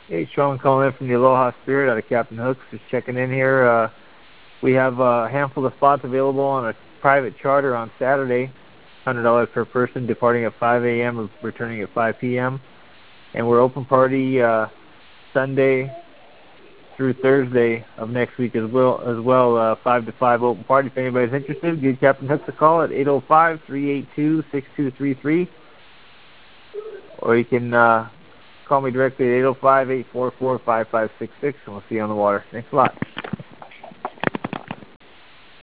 Hey, Sean calling in from the Aloha Spirit out of Captain Hooks. Just checking in here. We have a handful of spots available on a private charter on Saturday, $100 per person, departing at 5 a.m. returning at 5 p.m. And we're open party Sunday through Thursday of next week as well, 5 to 5 open party. If anybody's interested, give Captain Hooks a call at 805-382-6233, or you can call me directly at 805-844-5566, and we'll see you on the water. Thanks a lot.